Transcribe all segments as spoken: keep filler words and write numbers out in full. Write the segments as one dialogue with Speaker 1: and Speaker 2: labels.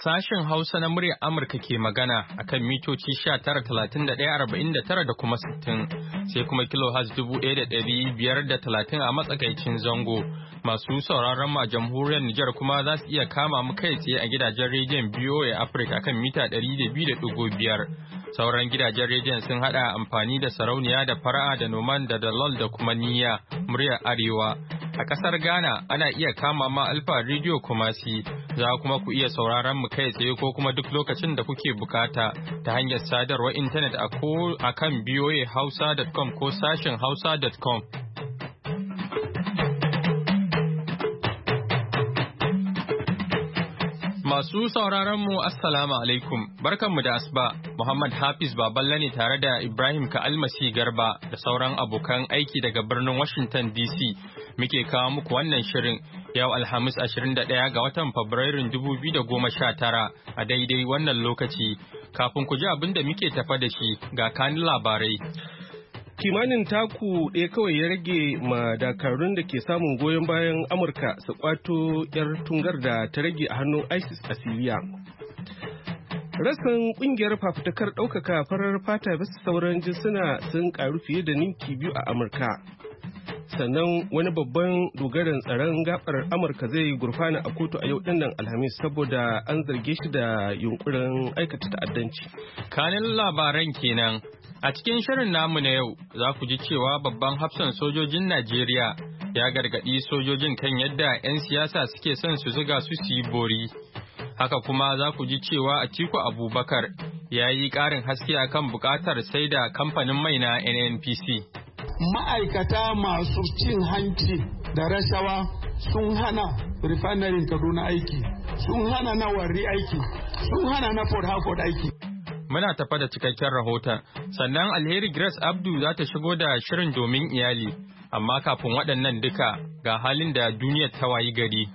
Speaker 1: Sashen Hausa na muryar Amurka ke magana a kan mitoci sha tara talatin da ɗaya arba'in da tara da kuma sittin, sai kuma kilohaz dubu ɗaya da ɗari biyar da talatin a matsakaicin zango. Masu sauraron mu a jamhuriyar Nijar kuma za su iya kama mu kai tsaye a gidajen rediyon B O A Africa kan mita ɗari da biyu da ɗigo biyar. Sauran gidajen rediyon sun haɗa amfani da sarauniya da fara'a da noman da dalol da kuma niyya muryar Arewa. A ƙasar Ghana ana iya kama ma Alfa Radio Kumasi, za kuma ku iya sauraron mu kai tsaye ko kuma duk lokacin da kuke bukata ta hanyar sadarwar intanet a ko a kan b o a hausa dot com ko sashen hausa dot com. Masu sauraron mu Assalamu alaikum, barkanmu da asuba. Muhammad Hafiz Baballe ne tare da Ibrahim Ka'almasi Garba da sauran abokan aiki daga birnin Washington D C. Muke kawo muku wannan shirin yau Alhamis ashirin da ɗaya ga watan Fabrairun dubu biyu da goma sha tara a daidai wannan lokaci. Kafin ku ji abin da muke tafa da shi ga kanin labarai.
Speaker 2: Kimanin taku ɗaya kawai ya rage ma dakarun da ke samun goyon bayan Amurka su kwato 'yar tungar da ta rage a hannun ISIS a Siriya. Rassan ƙungiyar fafutukar ɗaukaka farar fata bisa sauran jinsuna sun ƙaru fiye da ninki biyu a Amurka. Sannan wani babban dogaran tsaron gabar Amurka zai gurfana a kotu a yau dinnan Alhamis saboda an zarge shi da yunkurin aikata ta'addanci.
Speaker 1: Kanin labaran kenan. A cikin shirin namu na yau za ku ji cewa babban hafsan sojojin Najeriya ya gargaɗi sojojin kan yadda 'yan siyasa suke son su zuga su su yi bori. Haka kuma za ku ji cewa Atiku Abubakar ya yi ƙarin haske akan buƙatar sai da kamfanin mai na N N P C.
Speaker 3: Ma'aikata masu cin hanci da rashawa sun hana refinery Kaduna aiki, sun hana na Warri aiki, sun hana na Port Harcourt aiki.
Speaker 1: Muna tafa da cikakken rahoton, sannan Alheri Grace Abdu za ta shigo da shirin domin iyali, amma kafin waɗannan duka ga halin da duniyar ta wayi gari.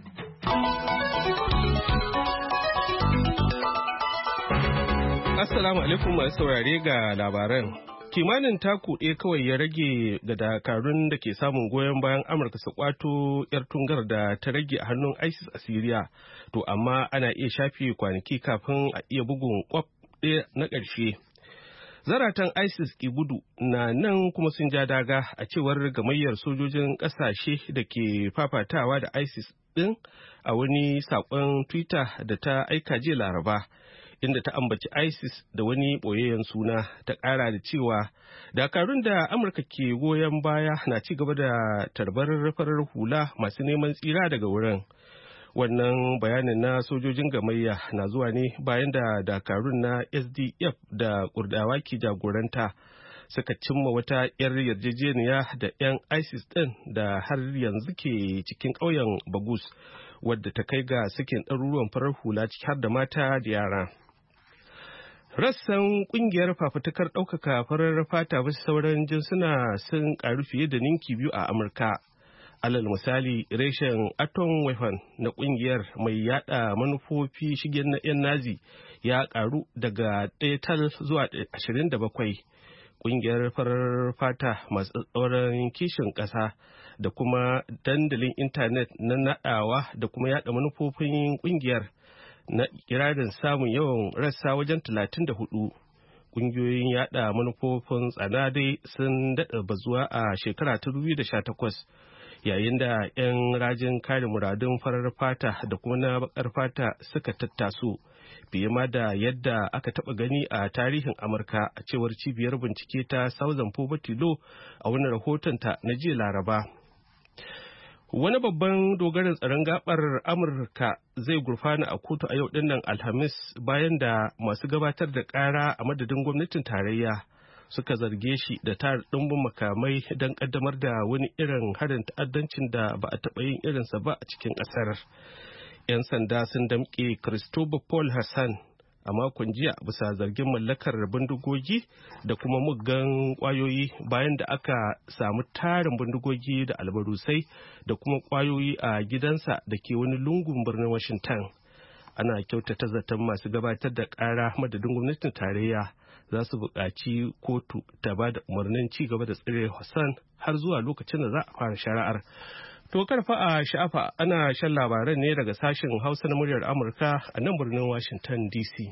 Speaker 2: Assalamu alaikum masu saurare ga labaran. Kimanin taku ɗaya kawai ya rage ga dakarun da ke samun goyon bayan Amurka su kwato 'yar tungar da ta rage a hannun ISIS a Siriya, to amma ana iya shafe kwanaki kafin a iya bugun kwaf ɗaya na ƙarshe. Zaratan ISIS ke gudu na nan kuma sun ja daga a cewar gamayyar sojojin ƙasashe da ke fafatawa da ISIS ɗin a wani saƙon Twitter da ta aika jiya Laraba, inda ta ambaci ISIS da wani ɓoyayyen suna, ta ƙara da cewa dakarun da Amurka ke goyon baya na ci gaba da tarbar farar hula masu neman tsira daga wurin. Wannan bayanin na sojojin gamayya na zuwa ne bayan da dakarun na S D F da Kurdawa ke jagoranta suka cimma wata 'yar yarjejeniya da 'yan ISIS ɗin da har yanzu ke cikin ƙauyen Bagus, wadda ta kai ga sakin ɗaruruwan farar hula ciki har da mata da yara. Rassan ƙungiyar fafutukar ɗaukaka farar fata bisa sauran jinsuna sun ƙaru fiye da ninki biyu a Amurka. Alal misali, reshen Atom Weapon na ƙungiyar mai yada manufofi shigen na 'yan Nazi ya ƙaru daga ɗaya tal zuwa ashirin da bakwai. Ƙungiyar farar fata masu tsoron kishin ƙasa da kuma dandalin intanet na naɗawa da kuma yada manufofin ƙungiyar na kirarin samun yawan rassa wajen talatin da hudu. Ƙungiyoyin yada manufofin tsana dai sun daɗa bazuwa a shekara ta dubu biyu da sha takwas, yayin da 'yan rajin kare muradun farar fata da kuma na bakar fata suka tattaso fiye ma da yadda aka taɓa gani a tarihin Amurka, a cewar cibiyar bincike ta Southern Poverty Law a wani rahotonta na jiya Laraba. Wani babban dogaran tsaron gabar Amurka zai gurfana a kotu a yau dinnan Alhamis bayan da masu gabatar da ƙara a madadin gwamnatin tarayya suka zarge shi da tara ɗumbin makamai don ƙaddamar da wani irin harin ta'addancin da ba a taɓa yin irinsa ba a cikin ƙasar. 'Yan sanda sun damƙe Christopher Paul Hassan a makon jiya bisa zargin mallakar bindigogi da kuma muggan ƙwayoyi bayan da aka samu tarin bindigogi da albarusai da kuma ƙwayoyi a gidansa da ke wani lungun birnin Washington. Ana kyautata zaton masu gabatar da ƙara madadin gwamnatin tarayya za su buƙaci kotu ta ba da umarnin ci gaba da tsare Hassan har zuwa lokacin da za a fara shari'ar. To karfa a sha'afa ana shan labaran ne daga sashen Hausa na muryar Amurka a nan birnin Washington D C.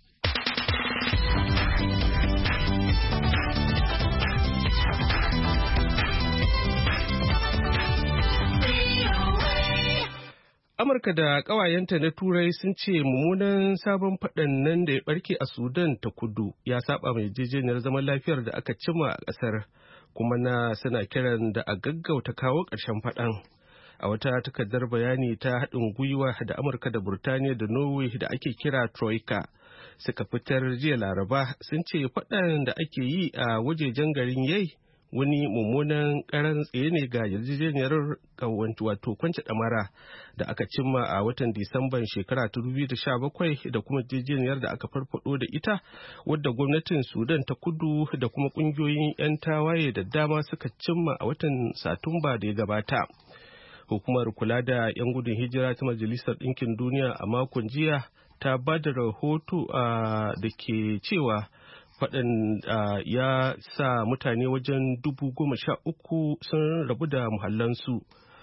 Speaker 2: Amurka da ƙawayenta na Turai sun ce mummunan sabon faɗan nan da ya ɓarke a Sudan ta kudu ya saba mai yarjejeniyar zaman lafiyar da aka cima a ƙasar, kuma na suna kiran da a gaggauta kawo ƙarshen faɗan. A wata takardar bayani ta haɗin gwiwa da Amurka da Burtaniya da Norway da ake kira Troika suka fitar jiya Laraba sun ce faɗan da ake yi a wajejen garin Yai wani mummunan karan tsaye ne ga yarjejeniyar wato kwance ɗamara da aka cimma a watan Disamban shekara ta dubu biyu da sha bakwai da kuma yarjejeniyar da aka farfado da ita wadda gwamnatin Sudan ta kudu da kuma ƙungiyoyin 'yan tawaye da dama suka cimma a watan Satumba da ya gabata. Hukumar kula da 'yan gudun hijira ta Majalisar Ɗinkin Duniya a makon jiya ta ba da rahoto da ke cewa faɗin ya sa mutane wajen dubu goma sha uku sun rabu da muhallansu.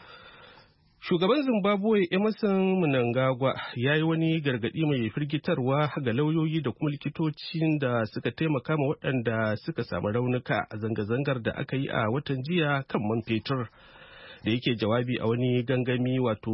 Speaker 2: Shugaban Zimbabwe Emerson Mnangagwa ya yi wani gargaɗi mai firgitarwa ga lauyoyi da kuma likitocin da suka taimaka ma waɗanda suka samu raunuka a zanga-zangar da aka yi a watan jiya kan man fetur. Da yake jawabi a wani gangami, wato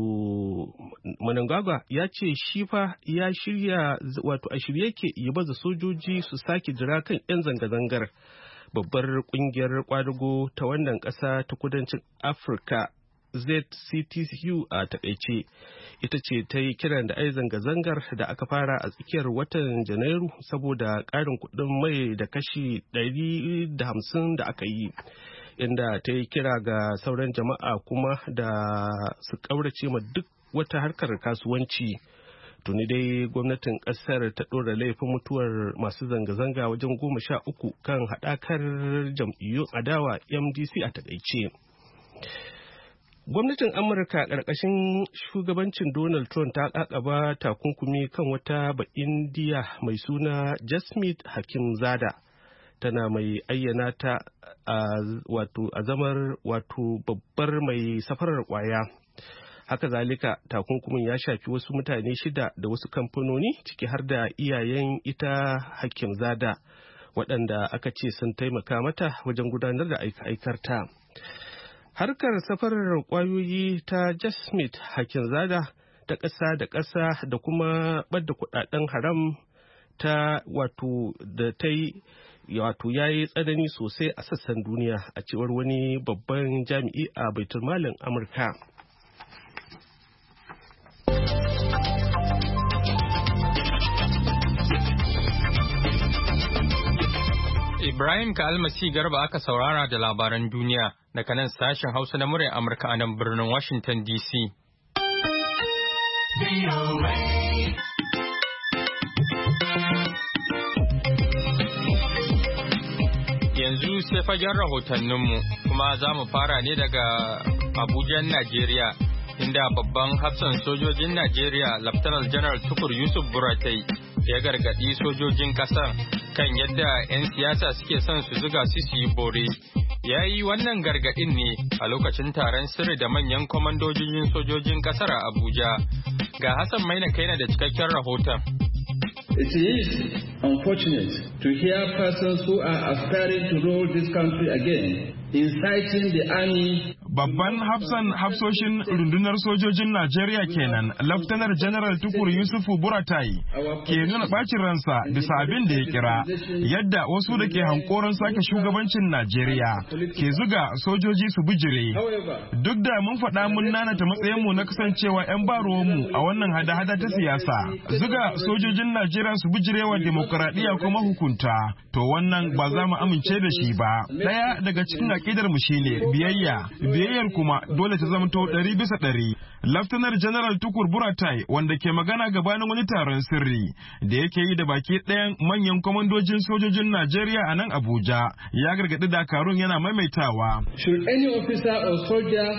Speaker 2: Mnangagwa ya ce shi fa ya shirya wato a shirye yake ya baza sojoji su sake jira kan 'yan zanga-zangar. Babbar kungiyar kwadago ta wannan ƙasa ta kudancin Afirka Z C T U a taƙaice ita ce ta yi kiran da ai zanga-zangar da aka fara a tsakiyar watan Janairu saboda ƙarin kuɗin mai da kashi ɗari da hamsin da aka yi. Inda ta yi kira ga sauran jama'a kuma da su ƙaurace ma duk wata harkar kasuwanci. Tuni dai gwamnatin ƙasar ta ɗora laifin mutuwar masu zanga-zanga wajen goma sha uku kan haɗakar jam'iyyun adawa M D C a taƙaice. Gwamnatin Amurka ƙarƙashin shugabancin Donald Trump ta ƙaƙaba takunkumi kan wata ba'indiya mai suna Jasmine Hakimzada. Tana mai ayyana ta a wato azamar wato babbar mai safarar kwaya. Haka zalika takunkumin ya shafi wasu mutane shida da wasu kamfanoni ciki har da iyayen ita Hakimzada waɗanda aka ce sun taimaka mata wajen gudanar da aika-aikarta. Harkar safarar kwayoyi ta Jasmine Hakimzada ta ƙasa da ƙasa da kuma ɓadda kuɗaɗen haram ta wato da ta yi wato ya yi tsanani sosai a sassan duniya a cewar wani babban jami'i a baitulmalin Amurka.
Speaker 1: Ibrahim Kalmasi Garba aka saurara da labaran duniya daga nan sashen Hausa na muryar Amurka a nan birnin Washington D C. Yanzu sai fagen rahotanninmu kuma za mu fara ne daga Abuja, Najeriya, inda babban hafsan sojojin Najeriya, Laftanar Janar Tukur Yusuf Buratai, ya gargaɗi sojojin ƙasar kan yadda 'yan siyasa suke son su zuga su su yi bore. Ya yi wannan gargaɗin ne a lokacin taron sirri da manyan kwamandojin sojojin ƙasar a Abuja. Ga Hassan Maina Kaina da cikakken rahoton.
Speaker 4: It is unfortunate to hear persons who are aspiring to rule this country again inciting the army.
Speaker 5: Babban hafsan hafsoshin rundunar sojojin Najeriya kenan, Laftanar General Tukur Yusufu Buratai, ke nuna bacin ransa bisa abin da ya kira yadda wasu da ke hankoron sake shugabancin Najeriya ke zuga sojoji su bijire. Duk da mun faɗa mun nanata matsayinmu na kasancewa 'yan barowanmu a wannan hada-hada ta siyasa, zuga sojojin Najeriya su bijirewa demokuraɗiyya kuma hukunta, to wannan ba za mu amince da shi ba. Ɗaya daga cikin aƙidar mu shine biyayya. Biyayyar kuma dole ta zamto ɗari bisa ɗari. Laftanar General Tukur Buratai, wanda ke magana gabanin wani taron sirri da yake yi da baki ɗayan manyan kwamandojin sojojin Najeriya a nan Abuja, ya gargaɗi dakarun yana maimaitawa.
Speaker 4: Should any officer or soldier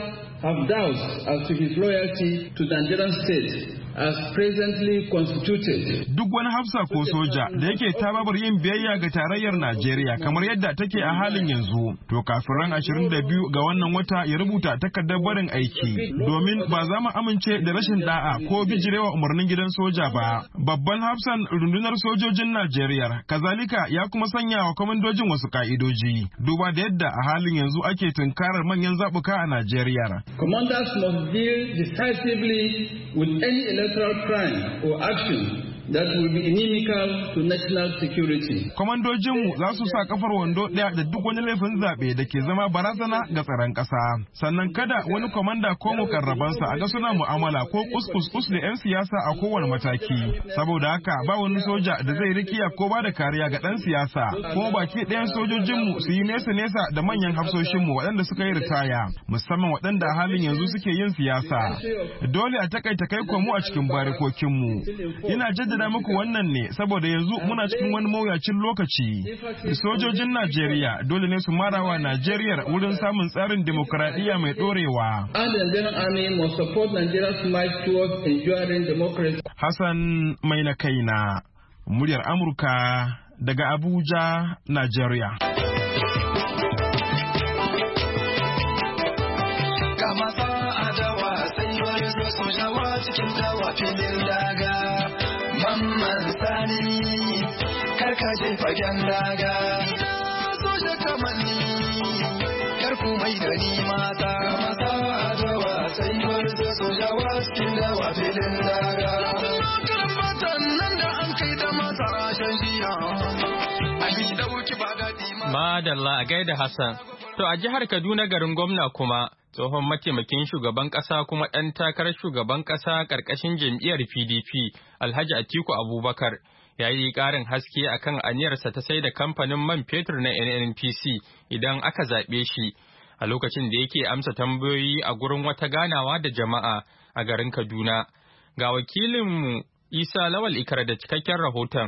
Speaker 4: have doubts as to his loyalty to the Nigerian state as presently constituted.
Speaker 5: Duk wani hafsa ko soja da yake tababar yin biyayya ga tarayyar Najeriya kamar yadda take a halin yanzu, to kafin ran ashirin da biyu ga wannan wata ya rubuta takardar barin aiki, domin ba za mu amince da rashin da'a ko bijirewa umarnin gidan soja ba. Babban hafsan rundunar sojojin Najeriya kazalika ya kuma sanya wa kwamandojin wasu ka'idoji, duba da yadda a halin yanzu ake tunkarar manyan zaɓuka a Najeriya.
Speaker 4: Commanders must deal decisively with any electoral crime or action that will be inimical to national security.
Speaker 5: Kwamandojinmu za su sa kafar wando ɗaya da duk wani laifin zaɓe da ke zama barazana ga tsaron ƙasa. Sannan kada wani kwamanda ko mukarrabansa a ga suna mu'amala ko kuskus da 'yan siyasa a kowane mataki. Saboda haka ba wani soja da zai rikiya ko ba da kariya ga ɗan siyasa. Kuma baki ɗayan sojojinmu su yi nesa-nesa da manyan hafsoshinmu waɗanda suka yi ritaya, musamman waɗanda a halin yanzu suke yin siyasa. Dole a takaita kai komo a cikin barikokinmu. Ina jaddada muku wannan ne saboda yanzu muna cikin wani mawuyacin lokaci. Sojojin Najeriya dole ne su marawa Najeriya wurin samun tsarin demokradiyya mai dorewa. Hassan mai na kaina, muryar Amurka daga Abuja, Najeriya.
Speaker 6: Mamman Sani karkace fagen daga so da kamanni karku mai da ni mata mata adawa sai bar da sojawa cikin dawa filin daga kan matan nan da an kai da mata rashin jiya a yi dauki ba gadi ma
Speaker 1: madalla a gaida Hassan. To a jihar Kaduna garin gwamna kuma tsohon mataimakin shugaban ƙasa kuma ɗan takarar shugaban ƙasa ƙarƙashin jam'iyyar P D P Alhaji Atiku Abubakar ya yi ƙarin haske akan aniyarsa ta sai da kamfanin man fetur na N N P C idan aka zaɓe shi a lokacin da yake amsa tambayoyi a gurin wata ganawa da jama'a a garin Kaduna. Ga wakilinmu Isa Lawal Ikara da cikakken rahoton.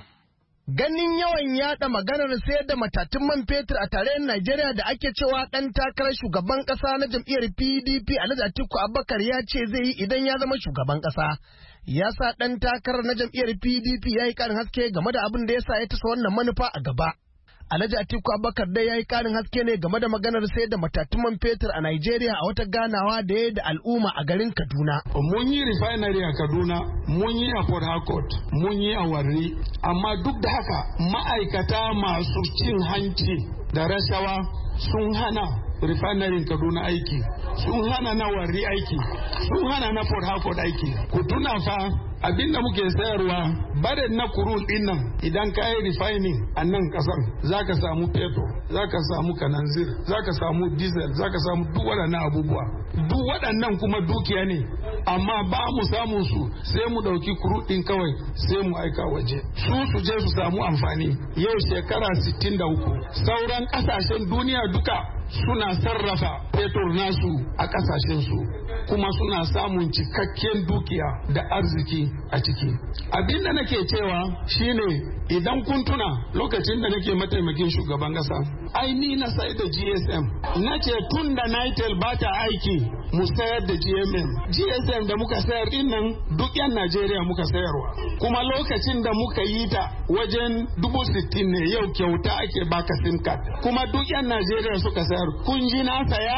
Speaker 7: Ganin yawan yada maganar sayar da matatun man fetur a tarayyar Najeriya da ake cewa ɗan takarar shugaban ƙasa na jam'iyyar P D P Alhaji Atiku Abubakar ya ce zai yi idan ya zama shugaban ƙasa. Ya sa ɗan takarar na jam'iyyar P D P ya yi ƙarin haske game da abin da ya sa ya tasa wannan manufa a gaba. Alhaji Atiku Abubakar dai ya yi ƙarin haske ne game da maganar sayar da matatun man fetur a Najeriya a wata ganawa da ya da al'umma a garin Kaduna.
Speaker 3: Mun yi refinery a Kaduna, mun yi a Port Harcourt, mun yi a Warri, amma duk da haka ma'aikata masu cin hanci da rashawa sun hana refinery Kaduna aiki, sun hana na Warri aiki, sun hana na Port Harcourt aiki. Ku tuna fa abinda muke sayarwa barin na kurun din nan idan ka yi refining a nan kasar zaka samu petrol, zaka samu kananzir, zaka samu diesel, zaka samu duk waɗannan abubuwa. Duk waɗannan kuma dukiya ne, amma ba mu samu su sai mu ɗauki kurun din kawai sai mu aika waje. Su su je su samu amfani. Yau shekara sittin da uku sauran ƙasashen duniya duka suna sarrafa fetur nasu a ƙasashensu kuma suna samun cikakken dukiya da arziki a ciki. Abin da nake cewa shine idan kun tuna lokacin da nake mataimakin shugaban ƙasa, ai ni na sai da G S M. Na ce tun da Nitel ba ta aiki mu sayar da G M M. G S M da muka sayar din nan duk 'yan Najeriya muka sayarwa. Kuma lokacin da muka yi ta wajen dubu sittin ne, yau kyauta ake baka SIM card. Kuma duk 'yan Najeriya suka sayar. Kun ji na saya?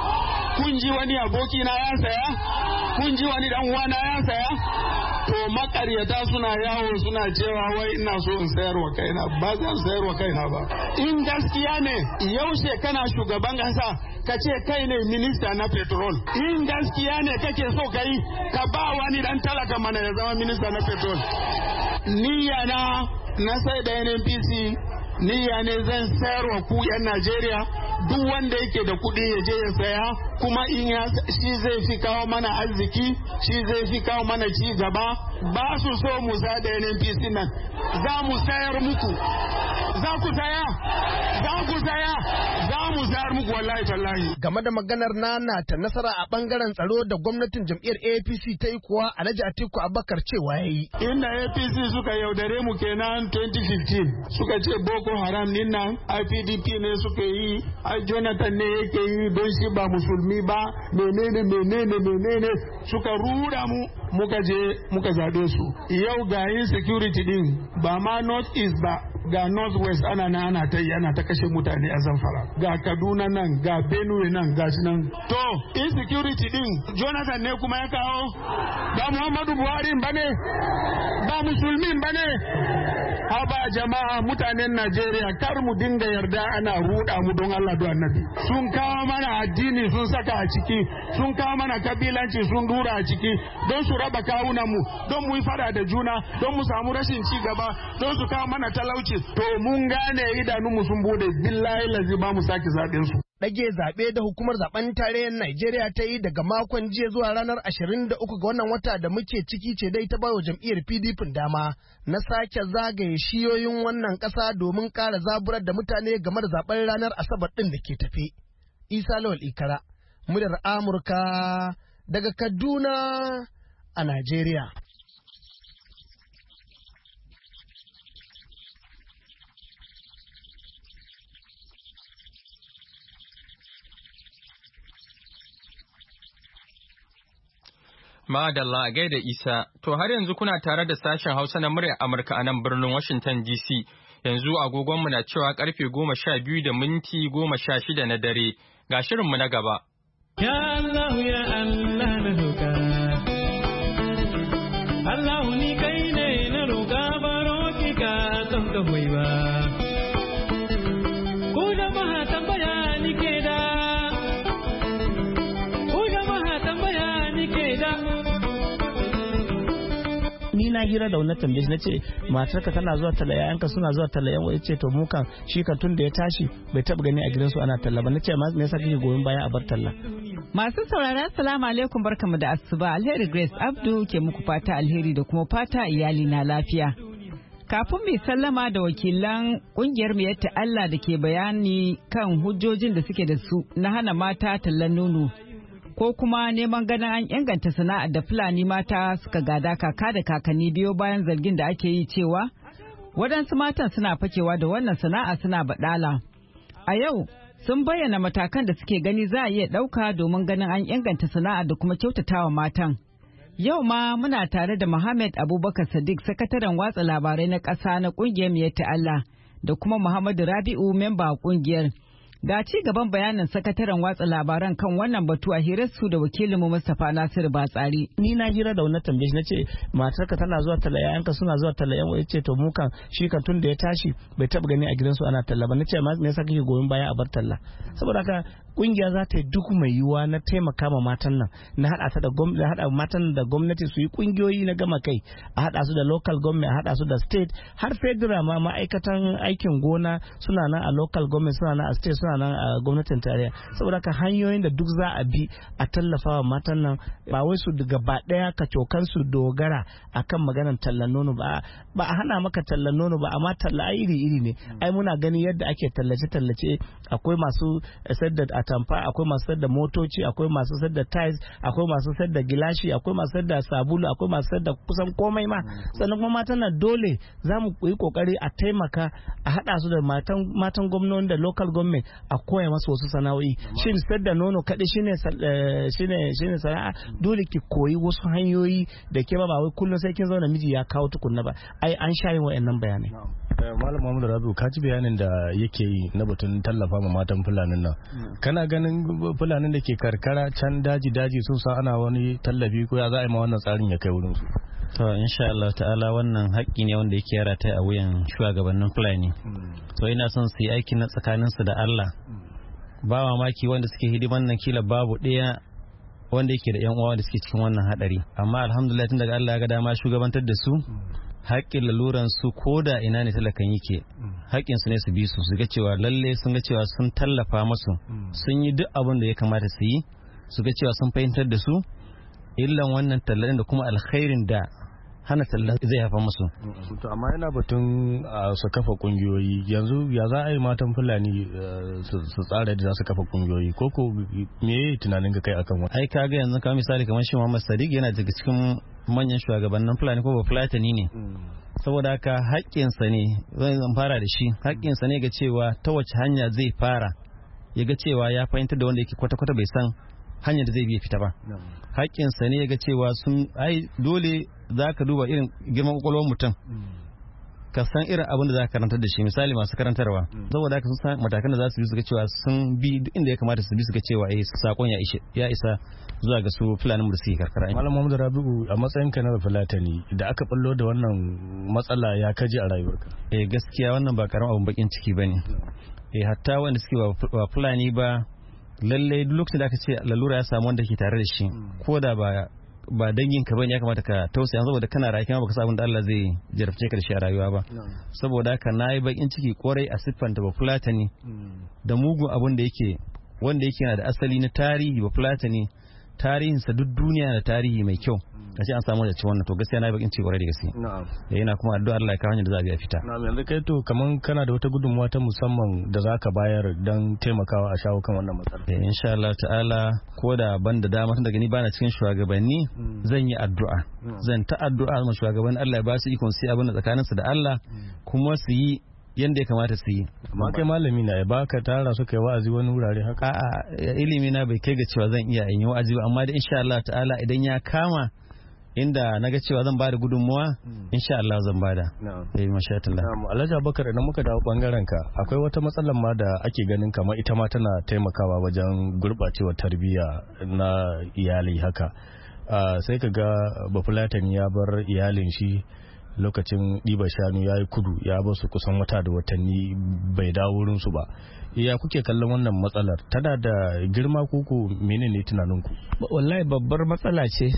Speaker 3: Kun ji wani aboki na ya saya? Kun ji wani dan uwana ya saya? To makaryata suna yawo suna cewa wai ina so in sayarwa kaina, ba zan sayarwa kaina ba. In gaskiya ne yaushe kana shugaban kasa ka ce kai ne minista na petrol. In gaskiya ne kake so kai ka ba wani dan talaka mana ya zama minista na petrol. Niyya na na sai da N N P C, niyya ne zan sayarwa ku 'yan Najeriya. Duk wanda yake da kuɗi ya je ya saya, kuma in ya shi zai fi kawo mana arziki, shi zai fi kawo mana ci gaba, ba su so mu zaɗa N N P C nan, za mu sayar muku. Za ku saya? Za ku saya? Za mu sayar muku wallahi tallahi.
Speaker 7: Game da maganar nana ta nasara a bangaren tsaro da gwamnatin jam'iyyar A P C ta yi kuwa Alhaji Atiku Abubakar cewa yayi.
Speaker 3: Inda A P C suka yaudare mu kenan twenty fifteen suka ce Boko Haram din nan I P D P ne suka yi, ai Jonathan ne yake yi don shi ba musulmi ba, menene menene menene suka rura mu muka je muka zabe su. Yau ga insecurity din ba ma North East ba, ga North West ana na ana ta ana ta kashe mutane a Zamfara, ga Kaduna nan, ga Benue nan, ga shi nan. To insecurity din Jonathan ne kuma ya kawo, ba Muhammadu Buhari bane, ba musulmin bane. Haba jama'a mutanen Najeriya kar mu dinga yarda ana ruda mu don Allah da Annabi. Sun kawo mana addini sun saka a ciki, sun kawo mana kabilanci sun dura a ciki don su raba kawunan mu, don mu yi fada da juna, don mu samu rashin ci gaba, don su kawo mana talauci. To mun gane idanunmu sun bude, billahi lazi ba mu sake zaɓen su.
Speaker 7: Ɗage zaɓe da hukumar zaɓen tarayyar Najeriya ta yi daga makon jiya zuwa ranar ashirin da uku ga wannan wata da muke ciki ce dai ta bawa jam'iyyar P D P dama na sake zagaye shiyoyin wannan ƙasa domin ƙara zaburar da mutane game da zaɓen ranar Asabar ɗin da ke tafe. Isa Lawal Ikara, muryar Amurka daga Kaduna a Najeriya.
Speaker 1: Madalla a gaida Isa, to har yanzu kuna tare da sashen Hausa na muryar Amurka a nan birnin Washington D C. Yanzu agogonmu na cewa karfe goma sha biyu da minti goma sha shida na dare. Ga shirinmu na gaba.
Speaker 8: Ya Allah ya Allah na roƙa. Allah ni kai ne na roƙa baro ki ka don ka hoyi ba. Ku jama'a tambaya ni ke da. Ku jama'a tambaya ni ke da.
Speaker 9: Ni na hira da wannan tambaye na ce matarka tana zuwa talla, yayanka suna zuwa talla, yan wai ce to mu kan shi kan tun da ya tashi bai taba gani a gidansu ana talla ba. Nace me yasa kake goyon baya a bar talla?
Speaker 10: Masu saurara assalamu alaikum, barkamu da asuba. Alheri Grace Abdu ke muku fata alheri da kuma fata iyali na lafiya. Kafin mai sallama da wakilan kungiyar Miyatta Allah da ke bayani kan hujjojin da suke da su na hana mata tallan nono ko kuma neman ganin an inganta sana'ar da Fulani mata suka gada kaka da kakanni biyo bayan zargin da ake yi cewa waɗansu matan suna fakewa da wannan sana'a suna baɗala. A yau sun bayyana matakan da suke gani za a iya ɗauka domin ganin an inganta sana'a da kuma kyautatawa matan. Yau ma muna tare da Muhammad Abubakar Sadiq, sakataren watsa labarai na ƙasa na ƙungiyar Miyatta Allah, da kuma Muhammadu Rabi'u, memba ƙungiyar. Ga ci gaban bayanin sakataren watsa labaran kan wannan batu a hirarsu da wakilinmu Mustapha Nasiru Batsari.
Speaker 9: Ni na hira da wannan tambaye na ce matarka tana zuwa talla, yayanka suna zuwa talla, yan wai ce to mu kan shi kan tun da ya tashi bai taba gani a gidansu ana talla ba. Nace me yasa kake goyon baya a bar talla? Saboda haka kungiya za ta yi duk mai yiwuwa na taimaka ma matan nan, na hada ta da gwamnati, hada matan da gwamnati su yi kungiyoyi na gama kai, a hada su da local government, a hada su da state, har federal ma ma'aikatan aikin gona suna nan a local government, suna nan a state, suna nan a gwamnatin tarayya. Saboda haka hanyoyin da duk za a bi a tallafa wa matan nan, ba wai su gaba daya ka cokan su dogara akan maganar tallan nono ba. Ba a hana maka tallan nono ba, amma talla iri iri ne. Ai muna gani yadda ake tallace tallace, akwai masu sayar da tamfa, akwai masu sayar da motoci, akwai masu sayar da tiles, akwai masu sayar da gilashi, akwai masu sayar da sabulu, akwai masu sayar da kusan komai ma. Sannan kuma matan nan dole za mu yi kokari a taimaka a hada su da matan matan gwamnati da local government a koya masu wasu sana'o'i. Shin sayar da nono kadai shine shine shine sana'a? Dole ki koyi wasu hanyoyi da ke ba wai kullum sai kin zauna miji ya kawo tukunna ba. Ai an shayin wayannan bayanai.
Speaker 11: Malam Muhammadu Rabi'u, ka ji bayanin da yake yi na batun tallafa ma matan Fulanin nan. Kana ganin Fulanin da ke karkara can daji daji sun sa ana wani tallafi ko ya za a yi ma wannan tsarin ya kai wurin su?
Speaker 12: To insha Allah ta'ala wannan haƙƙi ne wanda yake yara ta a wuyan shugabannin Fulani. To ina son su yi aiki na tsakanin su da Allah. Ba mamaki wanda suke hidiman nan kila babu ɗaya wanda yake da yan uwa da suke cikin wannan hadari. Amma alhamdulillah tun daga Allah ya ga dama shugabantar da su. Haƙƙin laluran su ko da ina ne talakan yake, haƙƙin su ne su bi su su ga cewa lalle sun ga cewa sun tallafa musu, sun yi duk abin da ya kamata su yi, su ga cewa sun fahimtar da su illan wannan tallalin da kuma alkhairin da hana talla zai haifar musu.
Speaker 11: To amma yana batun su kafa kungiyoyi yanzu ya za a yi matan Fulani su tsara yadda za su kafa kungiyoyi ko ko me yayi tunanin ka kai akan wannan?
Speaker 12: Ai kaga yanzu kamar misali kamar shi Muhammad Sadiq yana daga cikin manyan shugabannin Fulani ko ba Fulatani ne. Saboda haka haƙƙinsa ne zan fara da shi haƙƙinsa ne ga cewa ta wace hanya zai fara ya ga cewa ya fahimtar da wanda yake kwata-kwata bai san hanyar da zai biya fita ba. Haƙƙinsa ne ya ga cewa sun ai dole za ka duba irin girman kwakwalwar mutum ka san irin abin da za ka karantar da shi misali masu karantarwa saboda haka sun san matakan da za su bi su ga cewa sun bi duk inda ya kamata su bi su ga cewa eh sakon ya ishe ya isa zuwa ga su Fulani da suke karkara.
Speaker 11: Malam Muhammad Rabi'u a matsayin ka na Fulatani da aka ballo da wannan matsala ya kaji a rayuwarka?
Speaker 12: Eh gaskiya wannan ba karamin abun bakin ciki bane. Eh hatta wanda suke ba Fulani ba lalle duk lokacin da aka ce lalura ya samu wanda ke tare da shi ko da ba ba dangin ka bane ya kamata ka tausaya saboda kana rayuwa baka san abin da Allah zai jarabce ka da shi a rayuwa ba saboda haka nayi bakin ciki kwarai a siffanta ba Fulatani da mugun abin da yake wanda yake yana da asali na tarihi ba Fulatani tarihinsa duk duniya da tarihi mai kyau a ce an samu da ci wannan to gaskiya na bakin ci kwarai da gaske
Speaker 11: na'am
Speaker 12: da yana kuma addu'a Allah ya kawo hanyar da za a biya fita
Speaker 11: na'am yanzu kai to kaman kana da wata gudunmuwa ta musamman da zaka bayar dan taimakawa a shawo kan wannan matsala
Speaker 12: eh insha Allah ta'ala ko da ban da dama tun daga ni bana cikin shugabanni zan yi addu'a zan ta addu'a ma shugabanni Allah ya ba su ikon sai abin da tsakaninsu da Allah kuma su yi yanda ya kamata su yi.
Speaker 11: Amma kai malami na ya baka tara su kai wa'azi wani wurare haka?
Speaker 12: A'a ilimi na bai kai ga cewa zan iya in yi wa'azi ba amma da insha Allah ta'ala idan ya kama inda na ga cewa zan bada gudunmuwa insha Allah zan bada. Eh masha Allah.
Speaker 11: Na'am Alhaji Abubakar idan muka dawo bangaren ka akwai wata matsalar ma da ake ganin kamar ita ma tana taimakawa wajen gurɓacewar tarbiyya na iyali haka. Sai ka ga Bafulatani ya bar iyalin shi lokacin ɗiba shanu ya yi kudu ya ba su kusan wata da watanni bai dawo wurinsu ba ya kuke kallon wannan matsalar tana da girma kuku menene tunaninku?
Speaker 9: Wallahi babbar matsala ce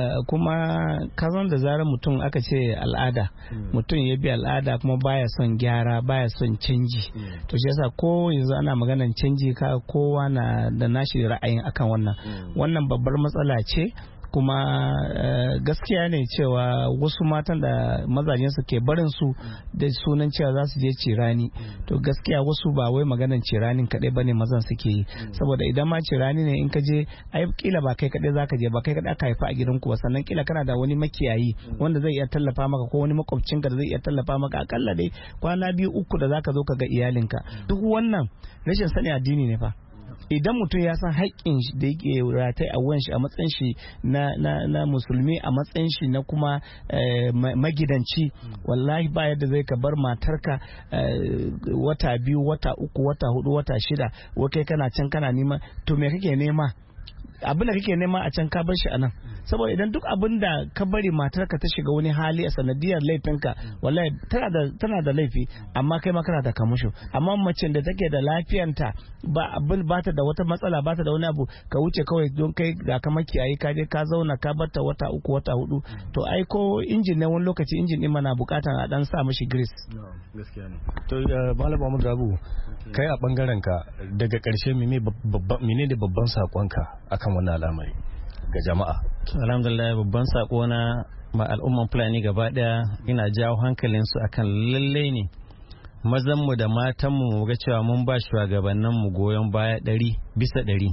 Speaker 9: kuma kazan da zarar mutum aka ce al'ada mutum ya bi al'ada kuma baya son gyara baya son canji to shi yasa ko yanzu ana maganan canji ka kowa na da nashi ra'ayin akan wannan wannan babbar matsala ce kuma uh, gaskiya ne cewa wasu matan da mazajensu ke barin su da sunan cewa za su je cirani to gaskiya wasu ba wai maganan ciranin kaɗai bane mazan suke yi saboda idan ma cirani ne in ka je ai kila ba kai kaɗai zaka je ba kai kaɗai aka haifa a gidanku ba sannan kila kana da wani makiyayi wanda zai iya tallafa maka ko wani makwabcinka da zai iya tallafa maka akalla dai kwana biyu uku da zaka zo ka ga iyalinka duk wannan rashin sani addini ne fa idan mutum ya san haƙƙin da yake ratai a wuyan shi a matsayin shi na, na, na musulmi a matsayin shi na kuma eh, magidanci wallahi ba yadda zai ka bar matarka eh, wata biyu wata uku wata hudu wata shida wakai kana can kana nema to me kake nema abin da kake nema a can ka bar shi a nan saboda idan duk abin da ka bari matarka ta shiga wani hali a sanadiyar laifinka wallahi tana da tana da laifi amma kai ma kana da kamusho amma macen da take da lafiyanta ba abin ba ta da wata matsala ba ta da wani abu ka wuce kawai don kai ga ka makiyayi ka je ka zauna ka barta wata uku wata hudu to ai ko injin ne wani lokaci injin din mana bukatan a dan sa mishi grease
Speaker 11: gaskiya ne to malam Muhammad Rabu kai a bangaren ka daga karshe menene babban menene babban sakonka akan wannan al'amari ga jama'a?
Speaker 12: Alhamdulillah babban sako na ma al'umman Fulani gaba daya ina jawo hankalin su akan lalle ne mazan mu da matan mu ga cewa mun ba shugabannin mu goyon baya ɗari bisa ɗari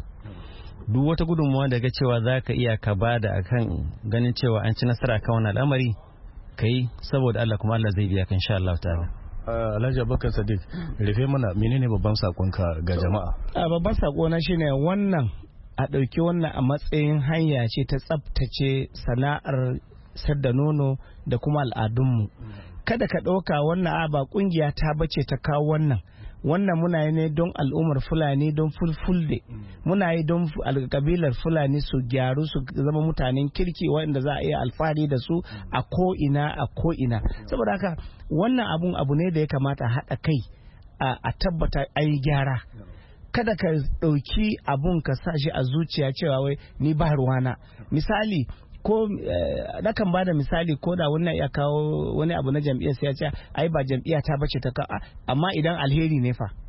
Speaker 12: duk wata gudunmuwa daga cewa zaka iya ka bada akan ganin cewa an ci nasara kan wannan al'amari kai saboda Allah kuma Allah zai biya kan insha Allah ta'ala.
Speaker 11: Alhaji Abubakar Sadiq rufe mana menene babban sakonka ga jama'a?
Speaker 9: Babban sako na shine wannan a ɗauki wannan a matsayin hanya ce ta tsabtace sana'ar sadda nono da kuma al'adunmu kada ka ɗauka wannan a ba ƙungiya ta bace ta kawo wannan wannan muna yi ne don al'ummar Fulani don fulfulde muna yi don kabilar Fulani su gyaru su zama mutanen kirki waɗanda za a iya alfahari da su a ko'ina a ko'ina saboda haka wannan abun abu ne da ya kamata haɗa kai a tabbata ayi gyara kada ka ɗauki abun ka sa shi a zuciya cewa wai ni ba ruwana misali ko nakan ba da misali ko da wannan ya kawo wani abu na jam'iyyar sai ya ce ai ba jam'iyya ta bace ta ka amma idan alheri ne fa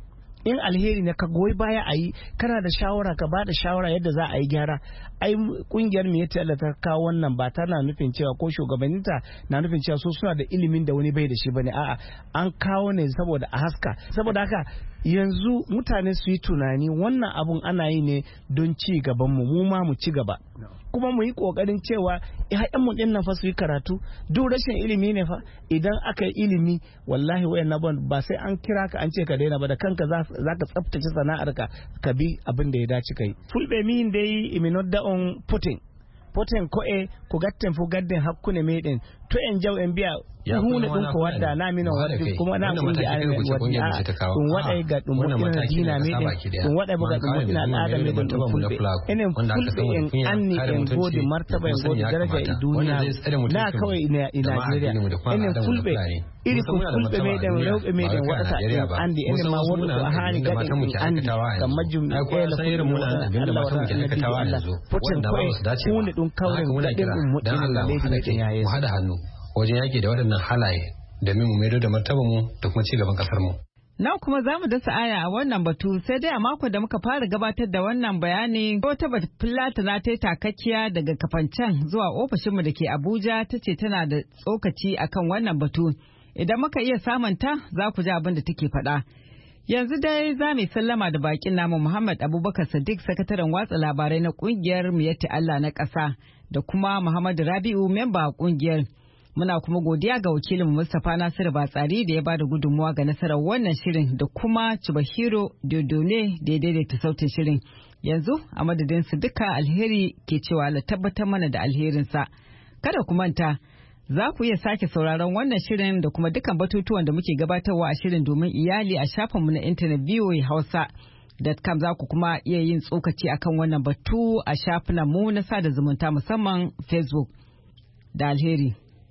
Speaker 9: in alheri ne ka goyi baya a yi, kana da shawara ka ba da shawara yadda za a yi gyara. Ai kungiyar mu yace Allah ta kawo wannan ba tana nufin cewa ko shugabanninta na nufin cewa su suna da ilimin da wani bai da shi bane, a'a an kawo ne saboda a haska. Saboda haka yanzu mutane su yi tunani wannan abun ana yi ne don ci gaban mu, mu ma mu ci gaba. Kuma mu yi kokarin cewa ƴaƴan mu din nan fa su yi karatu, duk rashin ilimi ne fa. Idan aka yi ilimi wallahi wayannan ba sai an kira ka an ce ka daina ba, da kanka za ka tsaftace sana'arka ka bi abin da ya dace kai. Fulbe min dai iminodda on putin poten ko e ko gatten fu gadden hakkune meɗen to en jaw en mbiya hunde ɗum ko wadda na min waddi kuma na kungi amen waddi ɗum waɗay ga ɗum moƴƴina diina meɗen ɗum waɗay bo ga ɗum moƴƴina al'ada meɗen ɗum fulɓe enen fulɓe en anni en godi martaba en godi daraja e duniya na kawai i Nigeria enen fulɓe iri ko fulɓe meɗen rewɓe meɗen waɗata en andi enen ma wonɗo ko hani gaɗen en andi gam majjum ɗum ɓeela fulɓe Allah wata annabi Allah poten ko e hunde ɗum kawren gaɗen ɗum moƴƴina leydi meɗen ya yeeso
Speaker 13: haɗa hannu wajen yaƙi da waɗannan halaye domin mu maido da martabar mu da kuma ci gaban ƙasar mu.
Speaker 10: Nan kuma za mu dasa aya a wannan batu sai dai a mako da muka fara gabatar da wannan bayani wata Fulatana ta yi takakkiya daga Kafancan zuwa ofishinmu da ke Abuja ta ce tana da tsokaci akan wannan batu. Idan muka iya samunta za ku ji abin da take faɗa. Yanzu dai za mu sallama da bakin namu Muhammad Abubakar Sadiq sakataren watsa labarai na kungiyar Miyatti Allah na ƙasa da kuma Muhammadu Rabi'u memba kungiyar. Muna kuma godiya ga wakilin Mustapha Nasiru Batsari da ya bada gudunmuwa ga nasarar wannan shirin da kuma Chubahiro Dodone da ya daidaita sautin shirin. Yanzu a madadin su duka alheri ke cewa la tabbatar mana da alherinsa. Kada ku manta za ku iya sake sauraron wannan shirin da kuma dukkan batutuwan da muke gabatarwa a shirin domin iyali a shafinmu na intanet v o a hausa dot com. Za ku kuma iya yin tsokaci akan wannan batu a shafinan mu na sada zumunta musamman Facebook. Da alheri.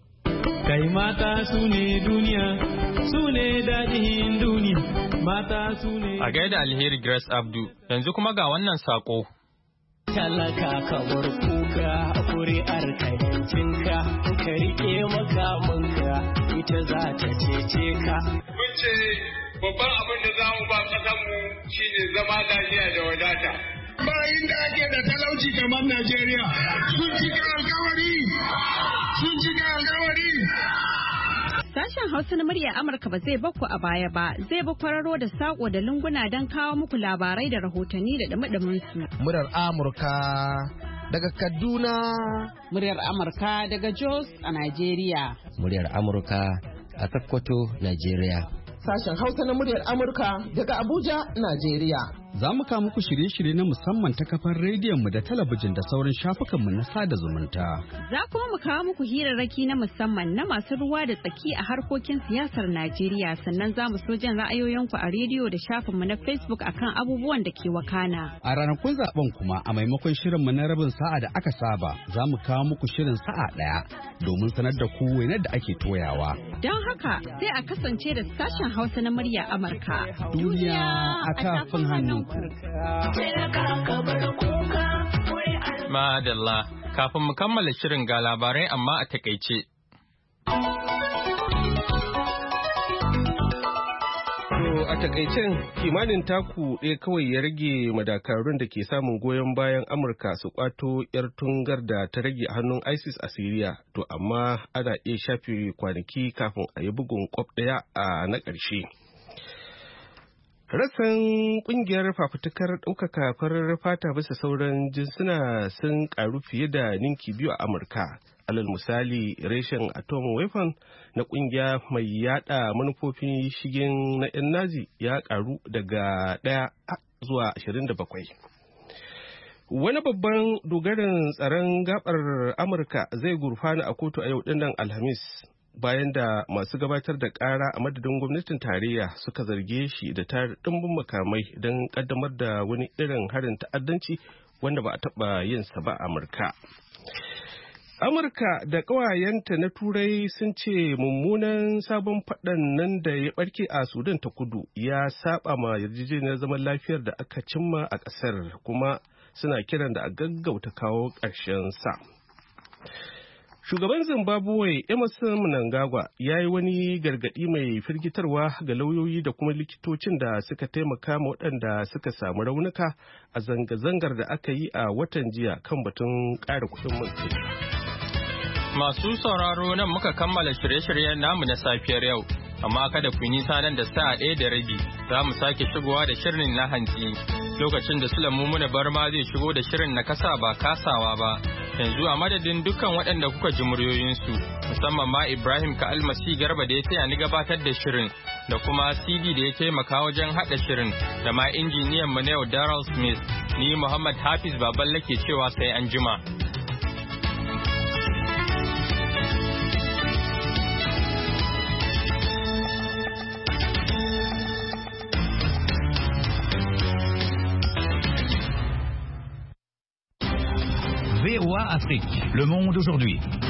Speaker 8: Kai mata su ne duniya, su ne daɗin duniya, mata su ne...
Speaker 1: A gaida alheri Grace Abdu, yanzu kuma ga wannan saƙo.
Speaker 14: Talaka ka bar kuka, kuri'ar ka yancinka, ka riƙe makamanka, ita za ta cece ka.
Speaker 15: Mun ce babban abin da za mu ba ƙasanmu shi ne zama lafiya da wadata. Bayin da ake da talauci kamar Najeriya sun cika alkawari, sun cika alkawari.
Speaker 16: Sashen Hausa na murya Amurka ba zai bakku a baya ba, zai bi kwararo da sako da lunguna don kawo muku labarai da rahotanni da dumi su.
Speaker 7: Muryar Amurka daga Kaduna.
Speaker 17: Muryar Amurka daga Jos a Najeriya.
Speaker 18: Muryar Amurka a Sokoto, Najeriya.
Speaker 19: Sashen Hausa na muryar Amurka daga Abuja, Najeriya.
Speaker 20: Za mu kawo muku shirye-shirye na musamman ta kafar rediyon mu da talabijin da sauran shafukanmu na sada zumunta.
Speaker 16: Za kuma mu kawo muku hirarraki na musamman na masu ruwa da tsaki a harkokin siyasar Najeriya, sannan za mu so jin ra'ayoyinku a rediyo da shafinmu na Facebook akan abubuwan da ke wakana.
Speaker 20: A ranakun zaben kuma a maimakon shirinmu na rabin sa'a da aka saba, za mu kawo muku shirin sa'a ɗaya domin sanar da ku wainar da ake toyawa.
Speaker 16: Don haka sai a kasance da sashen Hausa na murya Amurka.
Speaker 20: Duniya a tafin hannu.
Speaker 1: Madalla, kafin mu kammala shirin ga labarai amma a takaice.
Speaker 2: A takaicen kimanin taku ɗaya kawai ya rage madakarun da ke samun goyon bayan Amurka su kwato 'yar tungar da ta rage a hannun ISIS a Siriya, to amma ana iya shafe kwanaki kafin a yi bugun kwaf ɗaya a na ƙarshe. Rassan kungiyar fafutukar ɗaukaka farar fata bisa sauran jinsuna sun karu fiye da ninki biyu a Amurka. Alal misali, reshen Atom Weapon na kungiya mai yada manufofin shigen na 'yan Nazi ya karu daga ɗaya zuwa ashirin da bakwai. Wani babban dogarin tsaron gabar Amurka zai gurfana a kotu a yau dinnan Alhamis, bayan da masu gabatar da ƙara a madadin gwamnatin tarayya suka zarge shi da tarin ɗimbin makamai don ƙaddamar da wani irin harin ta'addanci wanda ba a taɓa yin sa ba a Amurka. Amurka da ƙawayenta na Turai sun ce mummunan sabon faɗan nan da ya ɓarke a Sudan ta kudu ya saba ma yarjejeniyar zaman lafiyar da aka cimma a ƙasar, kuma suna kiran da a gaggauta kawo ƙarshen sa. Shugaban Zimbabwe Emerson Mnangagwa ya yi wani gargaɗi mai firgitarwa ga lauyoyi da kuma likitocin da suka taimaka ma waɗanda suka samu raunuka a zanga-zangar da aka yi a watan jiya kan batun ƙara kuɗin mulki.
Speaker 1: Masu sauraro nan muka kammala shirye-shiryen namu na safiyar yau, amma kada ku nisa nan da sa'a ɗaya da rabi za mu sake shigowa da shirin na hantsi lokacin da Sulaimu Muna Barma zai shigo da shirin na kasa ba kasawa ba. Yanzu a madadin dukkan waɗanda kuka ji muryoyinsu musamman ma Ibrahim ka almasi Garba da ya taya ni gabatar da shirin da kuma C D da ya taimaka wajen haɗa shirin da ma injiniyan mu na yau Darrell Smith, ni Muhammad Hafiz Baballe ke cewa sai an jima.
Speaker 21: V O A Afrique, le monde aujourd'hui.